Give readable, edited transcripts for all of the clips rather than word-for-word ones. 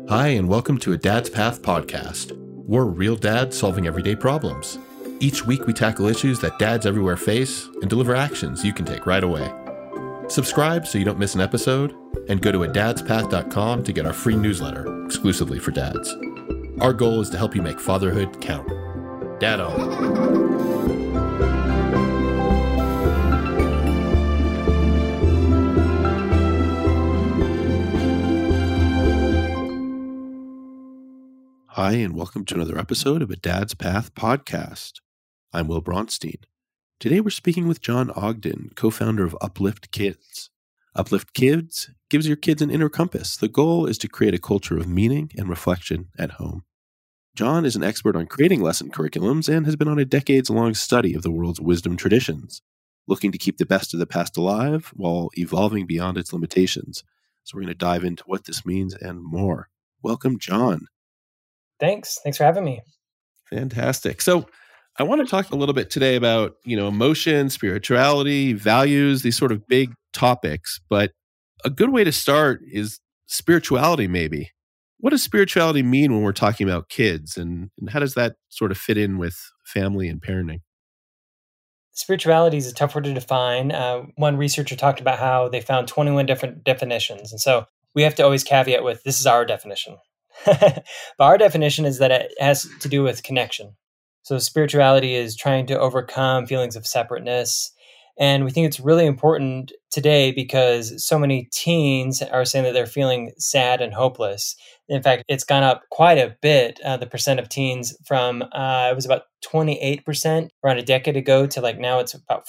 Hi, and welcome to a Dad's Path podcast. We're real dads solving everyday problems. Each week we tackle issues that dads everywhere face and deliver actions you can take right away. Subscribe so you don't miss an episode, and go to adadspath.com to get our free newsletter exclusively for dads. Our goal is to help you make fatherhood count. Dad on. Hi, and welcome to another episode of a Dad's Path podcast. I'm Will Bronstein. Today we're speaking with John Ogden, co-founder of Uplift Kids. Uplift Kids gives your kids an inner compass. The goal is to create a culture of meaning and reflection at home. John is an expert on creating lesson curriculums and has been on a decades-long study of the world's wisdom traditions, looking to keep the best of the past alive while evolving beyond its limitations. So we're going to dive into what this means and more. Welcome, John. Thanks for having me. Fantastic. So I want to talk a little bit today about, emotion, spirituality, values, these sort of big topics. But a good way to start is spirituality, maybe. What does spirituality mean when we're talking about kids? And how does that sort of fit in with family and parenting? Spirituality is a tough word to define. One researcher talked about how they found 21 different definitions. And so we have to always caveat with, this is our definition. But our definition is that it has to do with connection. So spirituality is trying to overcome feelings of separateness. And we think it's really important today because so many teens are saying that they're feeling sad and hopeless. In fact, it's gone up quite a bit, the percent of teens from, it was about 28% around a decade ago to now it's about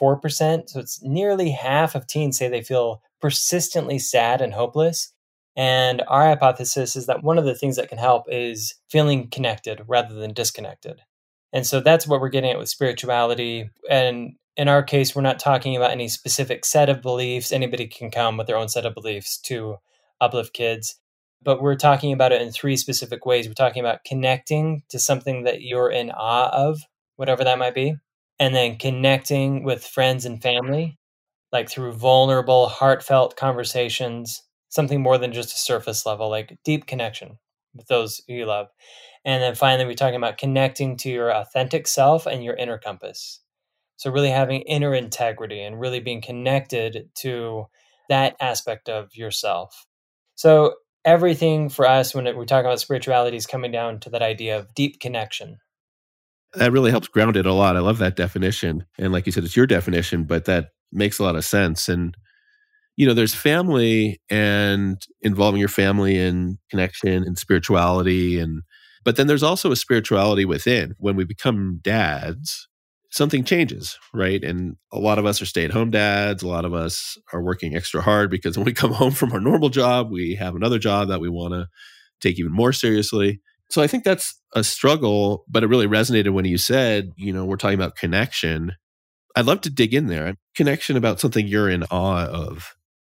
44%. So it's nearly half of teens say they feel persistently sad and hopeless. And our hypothesis is that one of the things that can help is feeling connected rather than disconnected. And so that's what we're getting at with spirituality. And in our case, we're not talking about any specific set of beliefs. Anybody can come with their own set of beliefs to Uplift Kids. But we're talking about it in three specific ways. We're talking about connecting to something that you're in awe of, whatever that might be. And then connecting with friends and family, like through vulnerable, heartfelt conversations. Something more than just a surface level, like deep connection with those who you love. And then finally, we're talking about connecting to your authentic self and your inner compass. So really having inner integrity and really being connected to that aspect of yourself. So everything for us when we talk about spirituality is coming down to that idea of deep connection. That really helps ground it a lot. I love that definition. And like you said, it's your definition, but that makes a lot of sense. And there's family and involving your family in connection and spirituality. But then there's also a spirituality within. When we become dads, something changes, right? And a lot of us are stay-at-home dads. A lot of us are working extra hard because when we come home from our normal job, we have another job that we want to take even more seriously. So I think that's a struggle, but it really resonated when you said, we're talking about connection. I'd love to dig in there. Connection about something you're in awe of.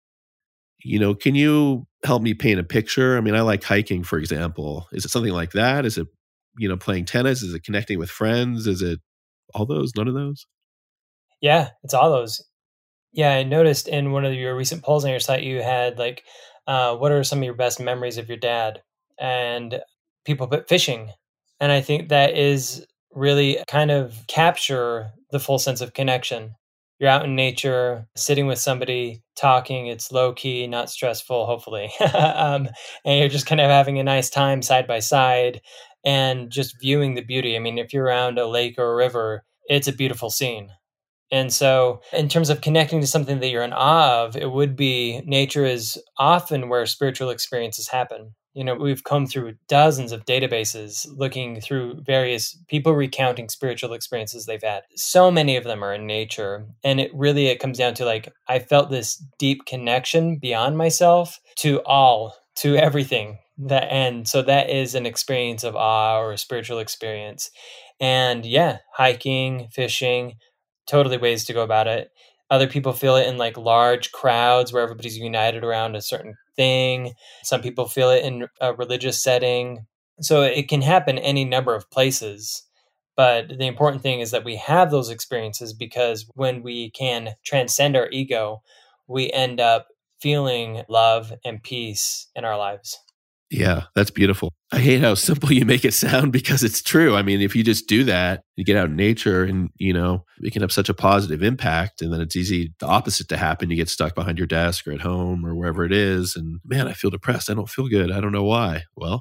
Can you help me paint a picture? I mean, I like hiking, for example. Is it something like that? Is it, playing tennis? Is it connecting with friends? Is it all those? None of those? Yeah, it's all those. Yeah, I noticed in one of your recent polls on your site, you had what are some of your best memories of your dad? And people put fishing. And I think that is really kind of capture the full sense of connection. You're out in nature, sitting with somebody, talking. It's low key, not stressful, hopefully. And you're just kind of having a nice time side by side and just viewing the beauty. I mean, if you're around a lake or a river, it's a beautiful scene. And so in terms of connecting to something that you're in awe of, it would be nature is often where spiritual experiences happen. We've come through dozens of databases looking through various people recounting spiritual experiences they've had. So many of them are in nature. And it comes down to I felt this deep connection beyond myself to everything. And so that is an experience of awe or a spiritual experience. And yeah, hiking, fishing, totally ways to go about it. Other people feel it in large crowds where everybody's united around a certain thing. Some people feel it in a religious setting. So it can happen any number of places. But the important thing is that we have those experiences because when we can transcend our ego, we end up feeling love and peace in our lives. Yeah, that's beautiful. I hate how simple you make it sound because it's true. I mean, if you just do that, you get out in nature and, it can have such a positive impact. And then it's easy, the opposite to happen. You get stuck behind your desk or at home or wherever it is. And man, I feel depressed. I don't feel good. I don't know why. Well,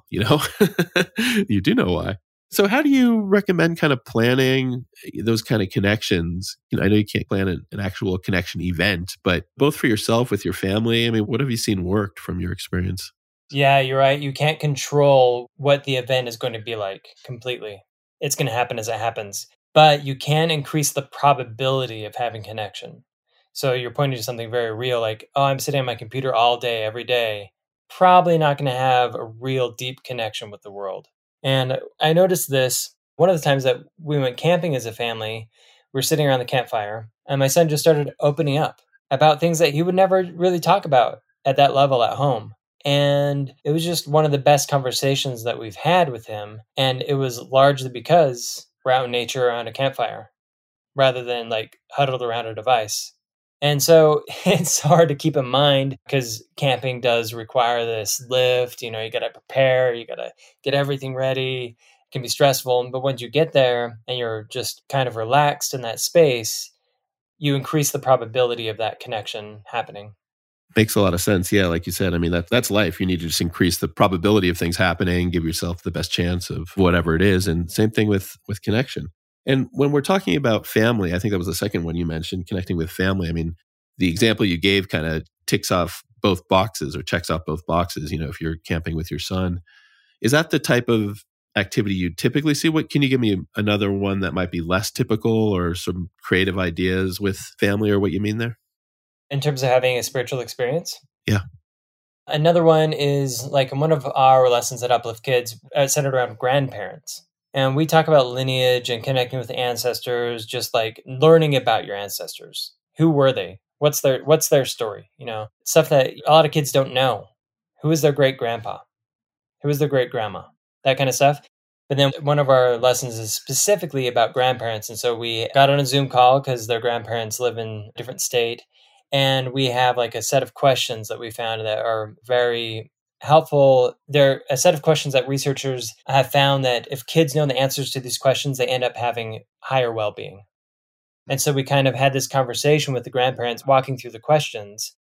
you do know why. So how do you recommend kind of planning those kind of connections? I know you can't plan an actual connection event, but both for yourself, with your family, I mean, what have you seen worked from your experience? Yeah, you're right. You can't control what the event is going to be like completely. It's going to happen as it happens. But you can increase the probability of having connection. So you're pointing to something very real, like, oh, I'm sitting on my computer all day, every day. Probably not going to have a real deep connection with the world. And I noticed this one of the times that we went camping as a family. We were sitting around the campfire, and my son just started opening up about things that he would never really talk about at that level at home. And it was just one of the best conversations that we've had with him. And it was largely because we're out in nature around a campfire rather than like huddled around a device. And so it's hard to keep in mind because camping does require this lift. You got to prepare, you got to get everything ready. It can be stressful. But once you get there and you're just kind of relaxed in that space, you increase the probability of that connection happening. Makes a lot of sense. Yeah, like you said, I mean, that's life. You need to just increase the probability of things happening, give yourself the best chance of whatever it is. And same thing with connection. And when we're talking about family, I think that was the second one you mentioned, connecting with family. I mean, the example you gave kind of ticks off both boxes or checks off both boxes. If you're camping with your son, is that the type of activity you typically see? What can you give me another one that might be less typical or some creative ideas with family or what you mean there? In terms of having a spiritual experience? Yeah. Another one is like in one of our lessons at Uplift Kids, centered around grandparents. And we talk about lineage and connecting with ancestors, just like learning about your ancestors. Who were they? What's their story? Stuff that a lot of kids don't know. Who is their great grandpa? Who is their great grandma? That kind of stuff. But then one of our lessons is specifically about grandparents. And so we got on a Zoom call because their grandparents live in a different state. And we have like a set of questions that we found that are very helpful. They're a set of questions that researchers have found that if kids know the answers to these questions, they end up having higher well-being. And so we kind of had this conversation with the grandparents walking through the questions.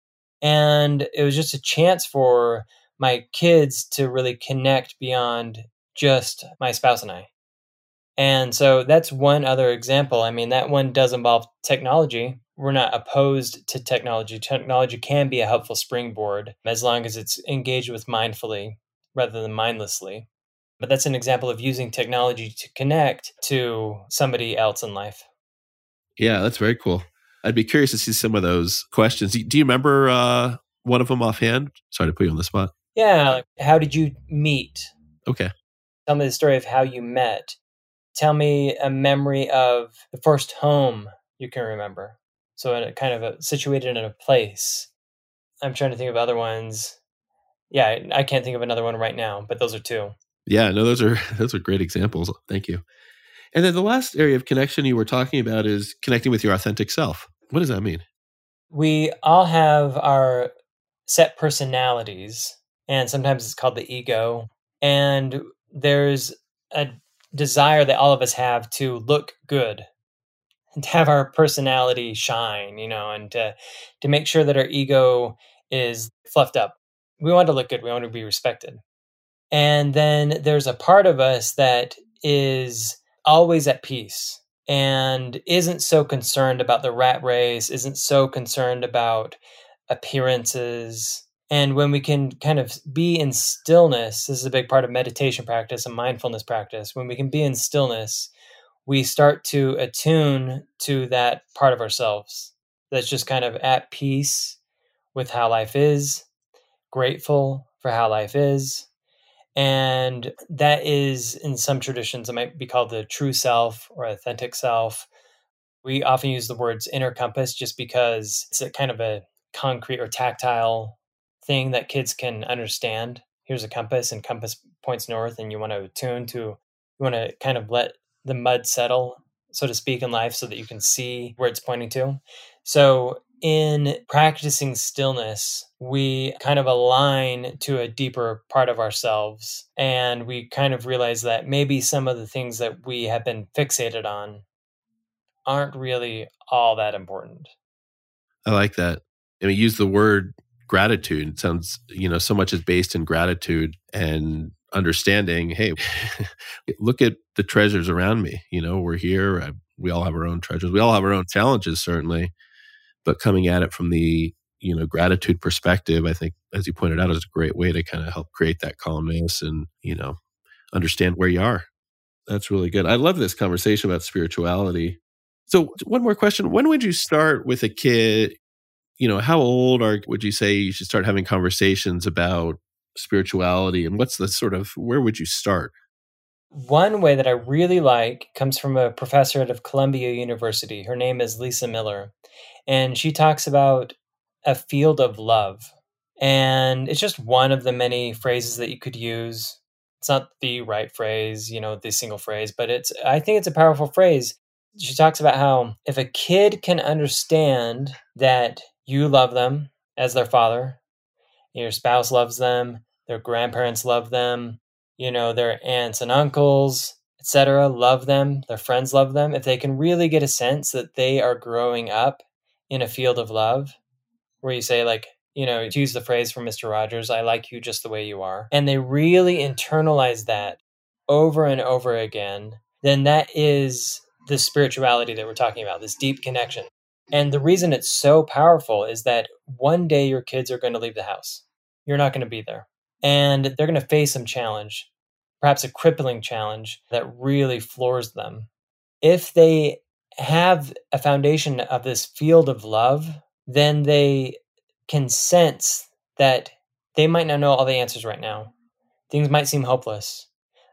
And it was just a chance for my kids to really connect beyond just my spouse and I. And so that's one other example. I mean, that one does involve technology. We're not opposed to technology. Technology can be a helpful springboard as long as it's engaged with mindfully rather than mindlessly. But that's an example of using technology to connect to somebody else in life. Yeah, that's very cool. I'd be curious to see some of those questions. Do you remember one of them offhand? Sorry to put you on the spot. Yeah. Like, how did you meet? Okay. Tell me the story of how you met. Tell me a memory of the first home you can remember. So kind of situated in a place. I'm trying to think of other ones. Yeah, I can't think of another one right now, but those are two. Yeah, no, those are great examples. Thank you. And then the last area of connection you were talking about is connecting with your authentic self. What does that mean? We all have our set personalities, and sometimes it's called the ego. And there's a desire that all of us have to look good, to have our personality shine, and to make sure that our ego is fluffed up. We want to look good. We want to be respected. And then there's a part of us that is always at peace and isn't so concerned about the rat race, isn't so concerned about appearances. And when we can kind of be in stillness, this is a big part of meditation practice and mindfulness practice. When we can be in stillness, we start to attune to that part of ourselves that's just kind of at peace with how life is, grateful for how life is. And that is, in some traditions, it might be called the true self or authentic self. We often use the words inner compass just because it's a kind of a concrete or tactile thing that kids can understand. Here's a compass, and compass points north, and you want to attune to, you want to kind of let the mud settle, so to speak, in life so that you can see where it's pointing to. So in practicing stillness, we kind of align to a deeper part of ourselves. And we kind of realize that maybe some of the things that we have been fixated on aren't really all that important. I like that. I mean, use the word gratitude. It sounds, so much is based in gratitude and understanding, hey, look at the treasures around me. We're here. We all have our own treasures. We all have our own challenges, certainly. But coming at it from the, gratitude perspective, I think, as you pointed out, is a great way to kind of help create that calmness and, understand where you are. That's really good. I love this conversation about spirituality. So one more question. When would you start with a kid? How old would you say you should start having conversations about spirituality, and what's the where would you start? One way that I really like comes from a professor at Columbia University. Her name is Lisa Miller, and she talks about a field of love. And it's just one of the many phrases that you could use. It's not the right phrase, the single phrase, but I think it's a powerful phrase. She talks about how if a kid can understand that you love them as their father, your spouse loves them, their grandparents love them, their aunts and uncles, etc., love them, their friends love them. If they can really get a sense that they are growing up in a field of love, where you say, like, to use the phrase from Mr. Rogers, I like you just the way you are, and they really internalize that over and over again, then that is the spirituality that we're talking about, this deep connection. And the reason it's so powerful is that one day your kids are going to leave the house. You're not going to be there. And they're going to face some challenge, perhaps a crippling challenge that really floors them. If they have a foundation of this field of love, then they can sense that they might not know all the answers right now. Things might seem hopeless,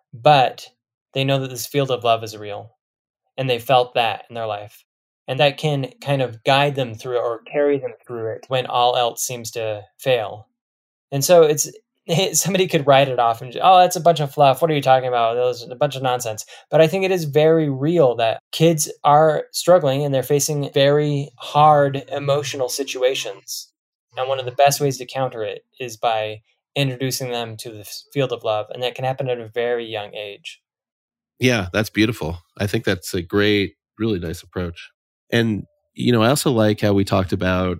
but they know that this field of love is real. And they felt that in their life. And that can kind of guide them through or carry them through it when all else seems to fail. And so somebody could write it off and, oh, that's a bunch of fluff. What are you talking about? Those are a bunch of nonsense. But I think it is very real that kids are struggling and they're facing very hard emotional situations. And one of the best ways to counter it is by introducing them to the field of love. And that can happen at a very young age. Yeah, that's beautiful. I think that's a great, really nice approach. And, I also like how you talked about,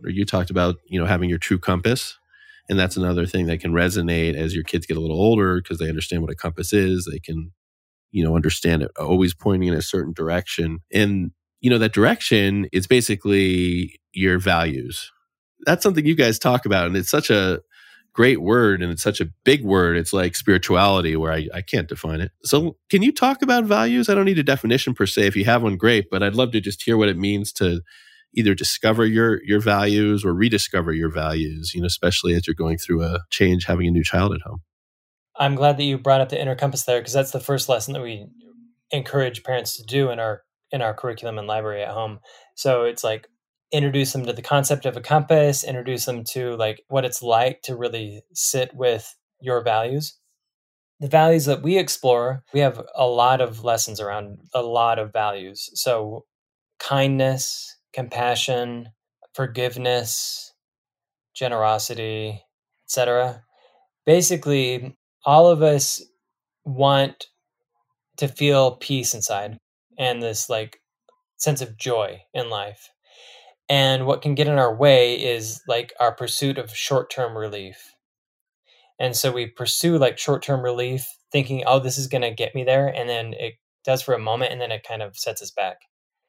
having your true compass. And that's another thing that can resonate as your kids get a little older because they understand what a compass is. They can, understand it always pointing in a certain direction. And, that direction is basically your values. That's something you guys talk about. And it's such a great word and it's such a big word. It's like spirituality where I can't define it. So can you talk about values? I don't need a definition per se. If you have one, great. But I'd love to just hear what it means to either discover your values or rediscover your values, especially as you're going through a change, having a new child at home. I'm glad that you brought up the inner compass there, because that's the first lesson that we encourage parents to do in our curriculum and library at home. So it's like introduce them to the concept of a compass, introduce them to like what it's like to really sit with your values. The values that we explore, we have a lot of lessons around a lot of values. So kindness, compassion, forgiveness, generosity, etc. Basically, all of us want to feel peace inside and this like sense of joy in life. And what can get in our way is like our pursuit of short-term relief. And so we pursue like short-term relief thinking, oh, this is going to get me there. And then it does for a moment, and then it kind of sets us back.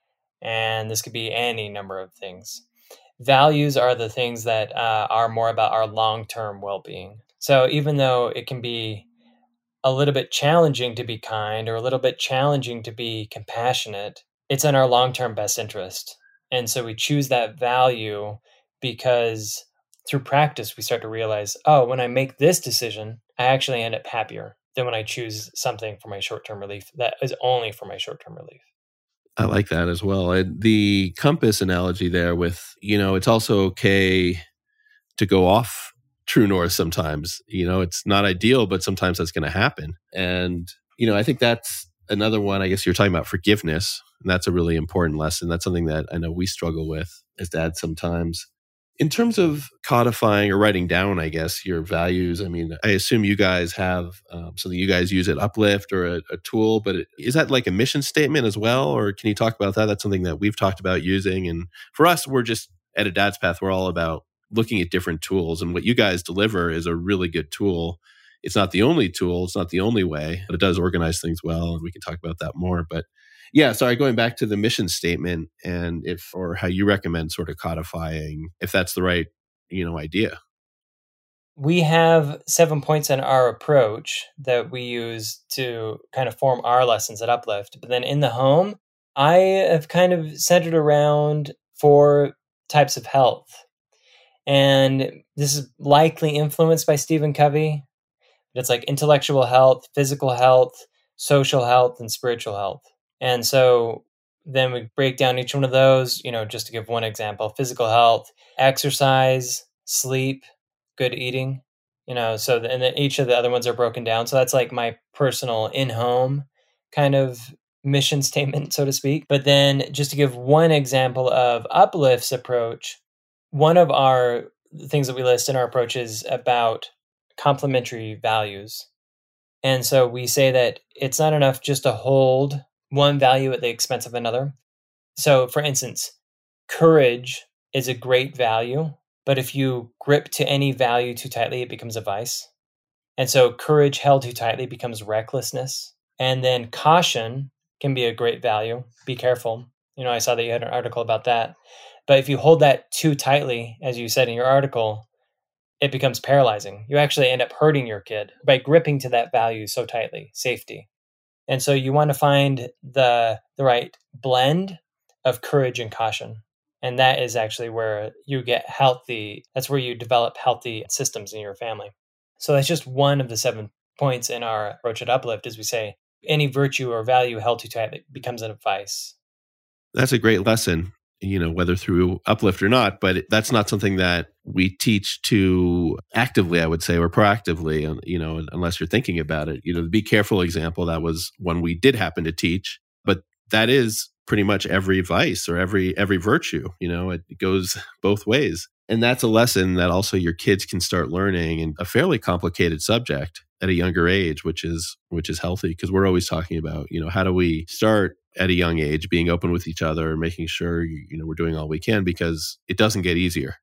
And this could be any number of things. Values are the things that are more about our long-term well-being. So even though it can be a little bit challenging to be kind or a little bit challenging to be compassionate, it's in our long-term best interest. And so we choose that value because through practice, we start to realize, oh, when I make this decision, I actually end up happier than when I choose something for my short-term relief that is only for my short-term relief. I like that as well. And the compass analogy there with, it's also okay to go off true north sometimes. It's not ideal, but sometimes that's going to happen. And, I think that's another one. I guess you're talking about forgiveness. And that's a really important lesson. That's something that I know we struggle with as dads sometimes. In terms of codifying or writing down, I guess, your values, I mean, I assume you guys have something you guys use at Uplift or a tool, but is that like a mission statement as well? Or can you talk about that? That's something that we've talked about using. And for us, we're just at A Dad's Path, we're all about looking at different tools. And what you guys deliver is a really good tool. It's not the only tool, it's not the only way, but it does organize things well. And we can talk about that more. But yeah, sorry, going back to the mission statement and if or how you recommend sort of codifying, if that's the right, idea. We have 7 points in our approach that we use to kind of form our lessons at Uplift. But then in the home, I have kind of centered around 4 types of health. And this is likely influenced by Stephen Covey. It's like intellectual health, physical health, social health, and spiritual health. And so then we break down each one of those, just to give one example: physical health, exercise, sleep, good eating, so and then each of the other ones are broken down. So that's like my personal in-home kind of mission statement, so to speak. But then just to give one example of Uplift's approach, one of our things that we list in our approach is about complementary values. And so we say that it's not enough just to hold one value at the expense of another. So for instance, courage is a great value, but if you grip to any value too tightly, it becomes a vice. And so courage held too tightly becomes recklessness. And then caution can be a great value. Be careful. I saw that you had an article about that. But if you hold that too tightly, as you said in your article, it becomes paralyzing. You actually end up hurting your kid by gripping to that value so tightly, safety. And so you want to find the right blend of courage and caution. And that is actually where you get healthy. That's where you develop healthy systems in your family. So that's just one of the 7 points in our approach at Uplift, as we say, any virtue or value held too tight becomes a vice. That's a great lesson, whether through Uplift or not, but that's not something that we teach to actively, I would say, or proactively, unless you're thinking about it. The be careful example, that was one we did happen to teach, but that is pretty much every vice or every virtue, it goes both ways. And that's a lesson that also your kids can start learning in a fairly complicated subject at a younger age, which is healthy, because we're always talking about, how do we start at a young age being open with each other, making sure, we're doing all we can, because it doesn't get easier,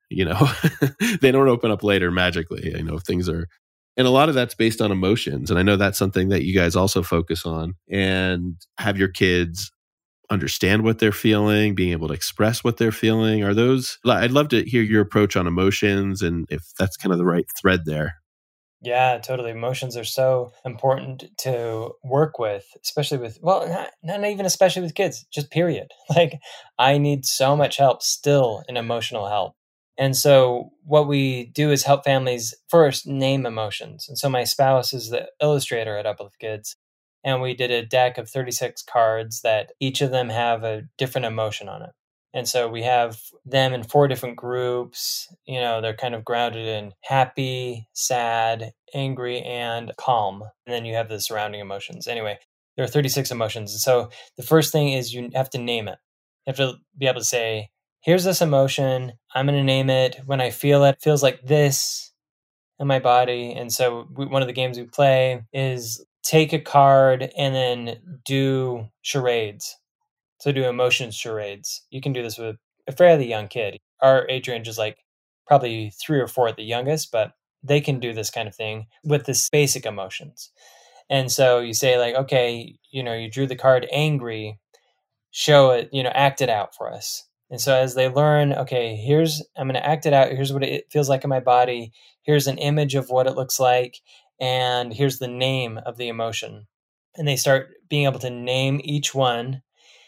they don't open up later magically, if things are, and a lot of that's based on emotions. And I know that's something that you guys also focus on, and have your kids understand what they're feeling, being able to express what they're feeling. I'd love to hear your approach on emotions and if that's kind of the right thread there. Yeah, totally. Emotions are so important to work with, especially with, not even especially with kids, just period. Like, I need so much help still in emotional help. And so what we do is help families first name emotions. And so my spouse is the illustrator at Uplift Kids. And we did a deck of 36 cards that each of them have a different emotion on it. And so we have them in 4 different groups. They're kind of grounded in happy, sad, angry, and calm. And then you have the surrounding emotions. Anyway, there are 36 emotions. And so the first thing is you have to name it. You have to be able to say, here's this emotion. I'm going to name it. When I feel it, it feels like this in my body. And so one of the games we play is take a card and then do charades. So do emotions charades. You can do this with a fairly young kid. Our age range is like probably 3 or 4 at the youngest, but they can do this kind of thing with this basic emotions. And so you say like, okay, you drew the card angry, show it, act it out for us. And so as they learn, okay, I'm going to act it out. Here's what it feels like in my body. Here's an image of what it looks like. And here's the name of the emotion. And they start being able to name each one.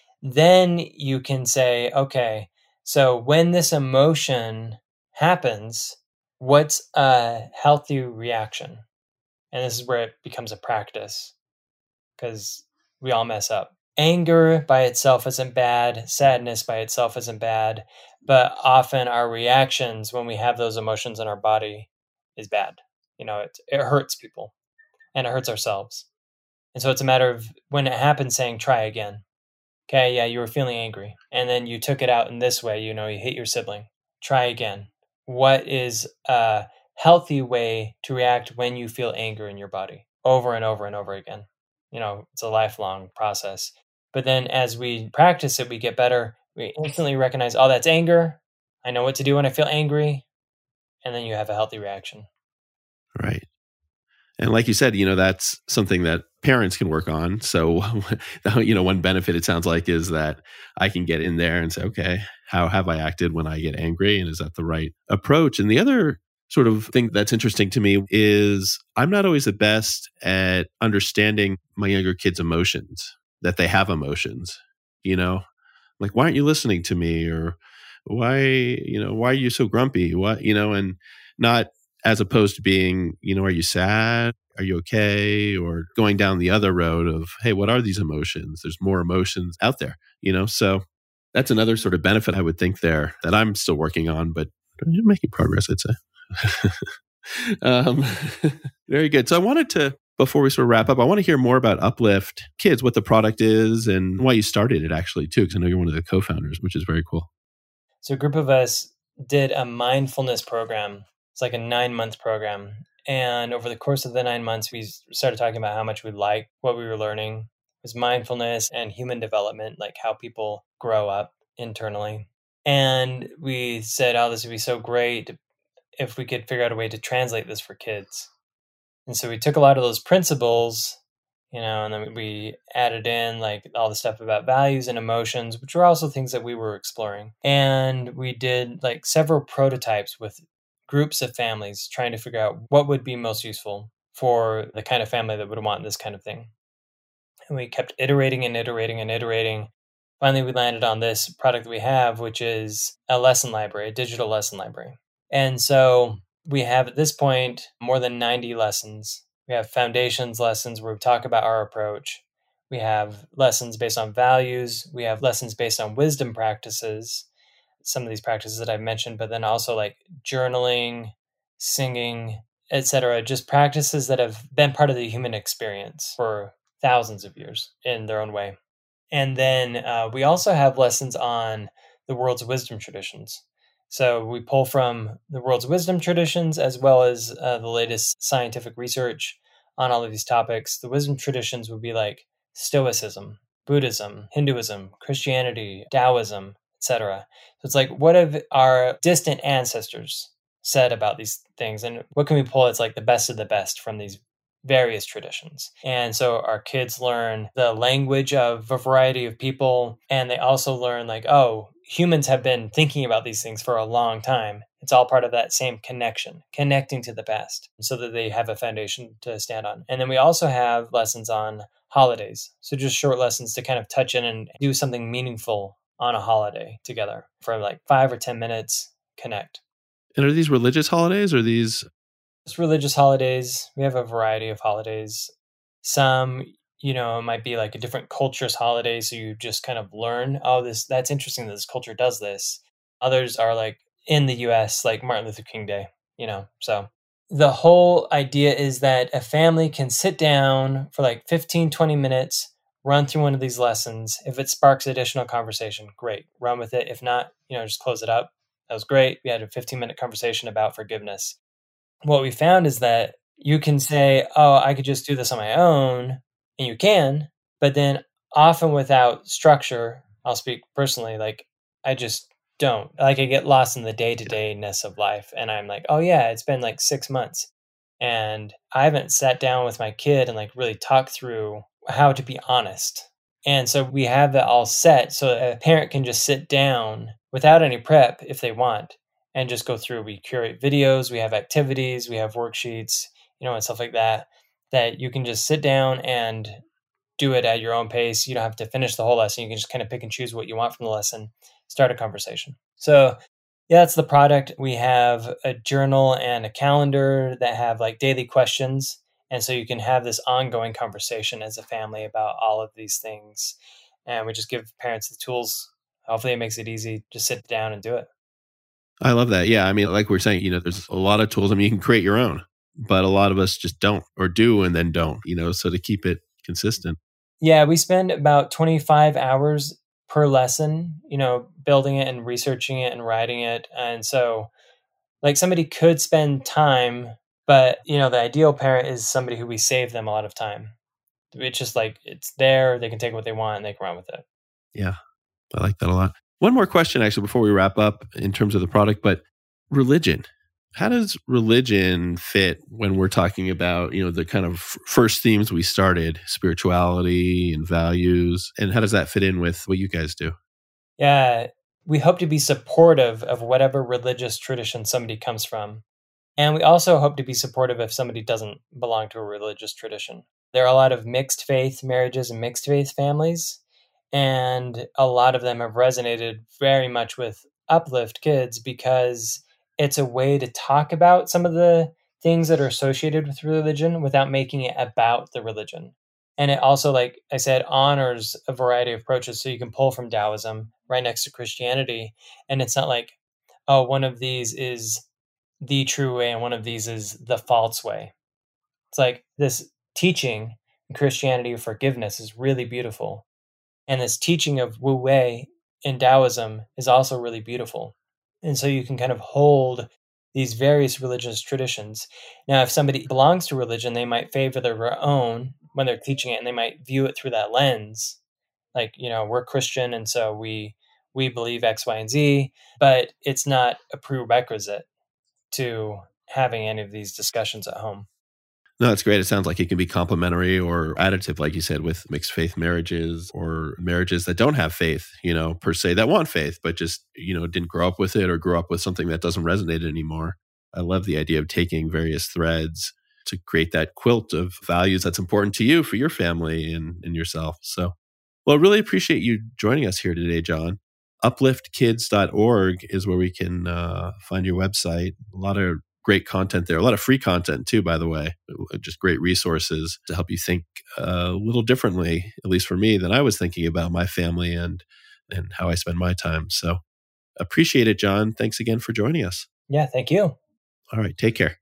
Then you can say, okay, so when this emotion happens, what's a healthy reaction? And this is where it becomes a practice, because we all mess up. Anger by itself isn't bad. Sadness by itself isn't bad. But often our reactions when we have those emotions in our body is bad. It hurts people and it hurts ourselves. And so it's a matter of when it happens saying, try again. Okay, yeah, you were feeling angry. And then you took it out in this way, you hit your sibling. Try again. what is a healthy way to react when you feel anger in your body over and over and over again. It's a lifelong process. But then as we practice it, we get better. We instantly recognize, oh, that's anger. I know what to do when I feel angry. And then you have a healthy reaction. Right. And like you said, that's something that parents can work on. So, one benefit it sounds like is that I can get in there and say, okay, how have I acted when I get angry? And is that the right approach? And the other sort of thing that's interesting to me is I'm not always the best at understanding my younger kids' emotions, that they have emotions, like, why aren't you listening to me? Or why are you so grumpy? And not as opposed to being, are you sad? Are you okay? Or going down the other road of, hey, what are these emotions? There's more emotions out there, So that's another sort of benefit I would think there that I'm still working on, but you're making progress, I'd say. Very good. So I wanted to, before we sort of wrap up, I want to hear more about Uplift Kids, what the product is and why you started it actually too, because I know you're one of the co-founders, which is very cool. So a group of us did a mindfulness program. It's like a 9-month program. And over the course of the 9 months, we started talking about how much we liked what we were learning. It was mindfulness and human development, like how people grow up internally. And we said, oh, this would be so great if we could figure out a way to translate this for kids. And so we took a lot of those principles, and then we added in like all the stuff about values and emotions, which were also things that we were exploring. And we did like several prototypes with groups of families trying to figure out what would be most useful for the kind of family that would want this kind of thing. And we kept iterating and iterating and iterating. Finally, we landed on this product that we have, which is a lesson library, a digital lesson library. And so we have at this point more than 90 lessons. We have foundations lessons where we talk about our approach. We have lessons based on values. We have lessons based on wisdom practices, some of these practices that I've mentioned, but then also like journaling, singing, etc. Just practices that have been part of the human experience for thousands of years in their own way. And then we also have lessons on the world's wisdom traditions. So we pull from the world's wisdom traditions as well as the latest scientific research on all of these topics. The wisdom traditions would be like Stoicism, Buddhism, Hinduism, Christianity, Taoism, etc. So it's like, what have our distant ancestors said about these things? And what can we pull as like the best of the best from these various traditions? And so our kids learn the language of a variety of people, and they also learn like, oh, humans have been thinking about these things for a long time. It's all part of that same connecting to the past, so that they have a foundation to stand on. And then we also have lessons on holidays. So just short lessons to kind of touch in and do something meaningful on a holiday together for like 5 or 10 minutes, connect. And are these religious holidays or these? It's religious holidays. We have a variety of holidays. Some, it might be like a different culture's holiday. So you just kind of learn, oh, that's interesting that this culture does this. Others are like in the US, like Martin Luther King Day, So the whole idea is that a family can sit down for like 15, 20 minutes, run through one of these lessons. If it sparks additional conversation, great, run with it. If not, just close it up. That was great. We had a 15-minute conversation about forgiveness. What we found is that you can say, oh, I could just do this on my own, and you can, but then often without structure, I'll speak personally, like I just don't. Like I get lost in the day-to-day-ness of life, and I'm like, oh yeah, it's been like 6 months, and I haven't sat down with my kid and like really talked through how to be honest. And so we have that all set so a parent can just sit down without any prep if they want, and just go through. We curate videos, we have activities, we have worksheets, and stuff like that you can just sit down and do it at your own pace. You don't have to finish the whole lesson. You can just kind of pick and choose what you want from the lesson, start a conversation. So yeah, that's the product. We have a journal and a calendar that have like daily questions. And so you can have this ongoing conversation as a family about all of these things. And we just give parents the tools. Hopefully it makes it easy to sit down and do it. I love that. Yeah. I mean, like we're saying, there's a lot of tools. I mean, you can create your own, but a lot of us just don't, or do and then don't, so to keep it consistent. Yeah. We spend about 25 hours per lesson, building it and researching it and writing it. And so Like somebody could spend time, but the ideal parent is somebody who we save them a lot of time. It's just like it's there, they can take what they want and they can run with it. Yeah, I like that a lot. One more question, actually, before we wrap up in terms of the product, but religion. How does religion fit when we're talking about, the kind of first themes we started, spirituality and values, and how does that fit in with what you guys do? Yeah, we hope to be supportive of whatever religious tradition somebody comes from. And we also hope to be supportive if somebody doesn't belong to a religious tradition. There are a lot of mixed faith marriages and mixed faith families, and a lot of them have resonated very much with Uplift Kids because it's a way to talk about some of the things that are associated with religion without making it about the religion. And it also, like I said, honors a variety of approaches. So you can pull from Taoism right next to Christianity. And it's not like, oh, one of these is the true way and one of these is the false way. It's like this teaching in Christianity of forgiveness is really beautiful. And this teaching of Wu Wei in Taoism is also really beautiful. And so you can kind of hold these various religious traditions. Now, if somebody belongs to religion, they might favor their own when they're teaching it, and they might view it through that lens. Like, we're Christian, and so we believe X, Y, and Z, but it's not a prerequisite to having any of these discussions at home. No, that's great. It sounds like it can be complementary or additive, like you said, with mixed faith marriages or marriages that don't have faith, per se, that want faith, but just, didn't grow up with it or grow up with something that doesn't resonate anymore. I love the idea of taking various threads to create that quilt of values that's important to you for your family and yourself. So, well, I really appreciate you joining us here today, John. Upliftkids.org is where we can find your website. A lot of great content there, a lot of free content too, by the way, just great resources to help you think a little differently, at least for me, than I was thinking about my family and how I spend my time. So appreciate it, John. Thanks again for joining us. Yeah, thank you. All right, take care.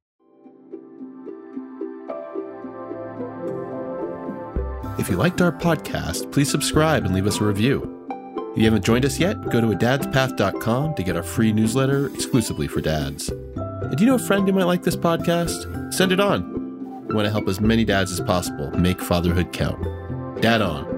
If you liked our podcast, please subscribe and leave us a review. If you haven't joined us yet, go to adadspath.com to get our free newsletter exclusively for dads. And do you know a friend who might like this podcast? Send it on. We want to help as many dads as possible make fatherhood count. Dad on.